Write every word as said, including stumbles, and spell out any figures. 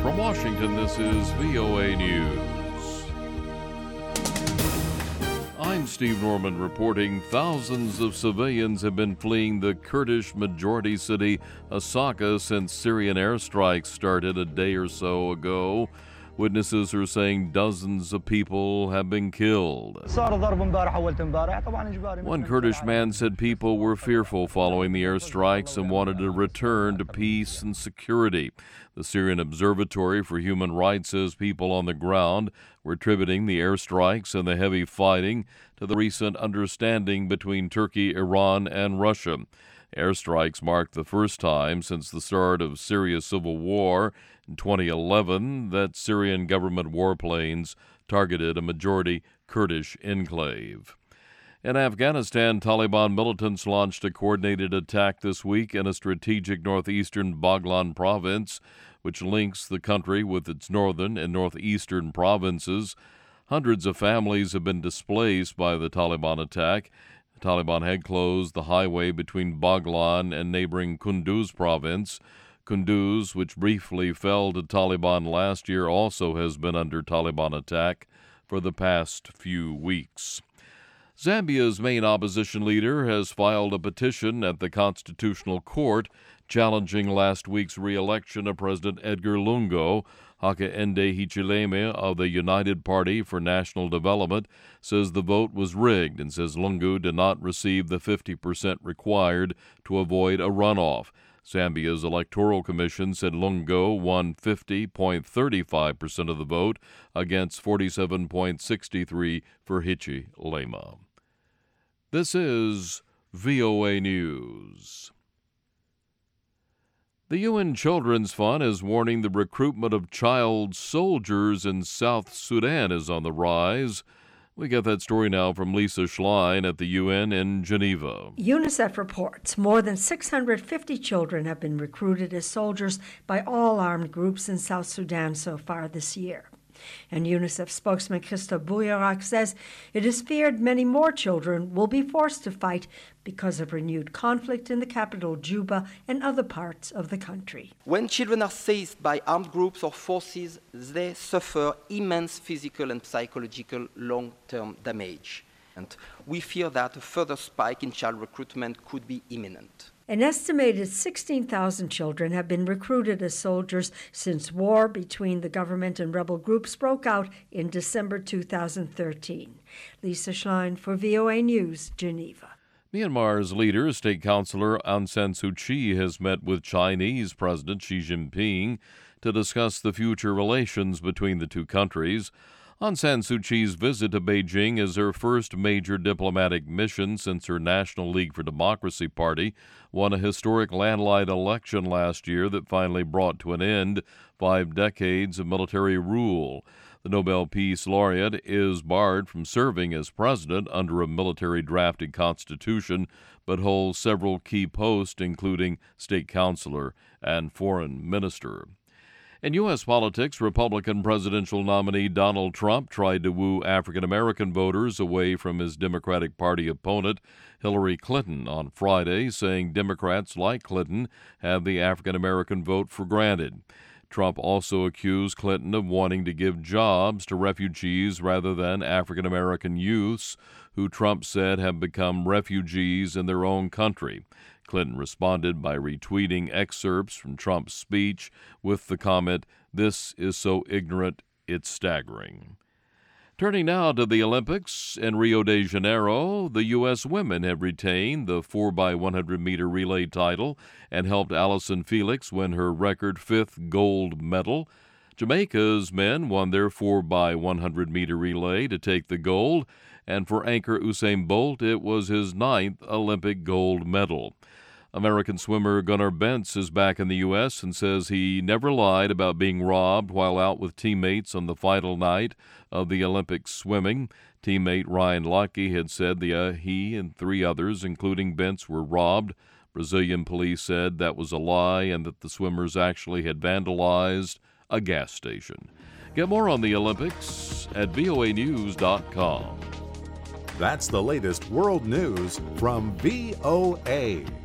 From Washington, this is V O A News. I'm Steve Norman reporting thousands of civilians have been fleeing the Kurdish majority city Asaka since Syrian airstrikes started a day or so ago. Witnesses are saying dozens of people have been killed. One Kurdish man said people were fearful following the airstrikes and wanted to return to peace and security. The Syrian Observatory for Human Rights says people on the ground were attributing the airstrikes and the heavy fighting to the recent understanding between Turkey, Iran, and Russia. Airstrikes marked the first time since the start of Syria's civil war in twenty eleven that Syrian government warplanes targeted a majority Kurdish enclave. In Afghanistan, Taliban militants launched a coordinated attack this week in a strategic northeastern Baghlan province, which links the country with its northern and northeastern provinces. Hundreds of families have been displaced by the Taliban attack. The Taliban had closed the highway between Baghlan and neighboring Kunduz province. Kunduz, which briefly fell to Taliban last year, also has been under Taliban attack for the past few weeks. Zambia's main opposition leader has filed a petition at the Constitutional Court challenging last week's re-election of President Edgar Lungu. Hakainde Hichilema of the United Party for National Development says the vote was rigged and says Lungu did not receive the fifty percent required to avoid a runoff. Zambia's Electoral Commission said Lungu won fifty point three five percent of the vote against forty-seven point six three for Hichilema. This is V O A News. The U N Children's Fund is warning the recruitment of child soldiers in South Sudan is on the rise. We get that story now from Lisa Schlein at the U N in Geneva. UNICEF reports more than six hundred fifty children have been recruited as soldiers by all armed groups in South Sudan so far this year. And UNICEF spokesman Christophe Bouillerac says it is feared many more children will be forced to fight because of renewed conflict in the capital, Juba, and other parts of the country. When children are seized by armed groups or forces, they suffer immense physical and psychological long-term damage. And we fear that a further spike in child recruitment could be imminent. An estimated sixteen thousand children have been recruited as soldiers since war between the government and rebel groups broke out in December two thousand thirteen. Lisa Schlein for V O A News, Geneva. Myanmar's leader, State Councilor Aung San Suu Kyi, has met with Chinese President Xi Jinping to discuss the future relations between the two countries. Aung San Suu Kyi's visit to Beijing is her first major diplomatic mission since her National League for Democracy party won a historic landslide election last year that finally brought to an end five decades of military rule. The Nobel Peace Laureate is barred from serving as president under a military-drafted constitution, but holds several key posts, including state councilor and foreign minister. In U S politics, Republican presidential nominee Donald Trump tried to woo African-American voters away from his Democratic Party opponent, Hillary Clinton, on Friday, saying Democrats like Clinton have the African-American vote for granted. Trump also accused Clinton of wanting to give jobs to refugees rather than African-American youths, who Trump said have become refugees in their own country. Clinton responded by retweeting excerpts from Trump's speech with the comment, "This is so ignorant, it's staggering." Turning now to the Olympics in Rio de Janeiro, the U S women have retained the four by one hundred meter relay title and helped Allison Felix win her record fifth gold medal. Jamaica's men won their four by one hundred meter relay to take the gold, and for anchor Usain Bolt, it was his ninth Olympic gold medal. American swimmer Gunnar Bentz is back in the U S and says he never lied about being robbed while out with teammates on the final night of the Olympic swimming. Teammate Ryan Lochte had said the, uh, he and three others, including Bentz, were robbed. Brazilian police said that was a lie and that the swimmers actually had vandalized a gas station. Get more on the Olympics at V O A news dot com. That's the latest world news from V O A.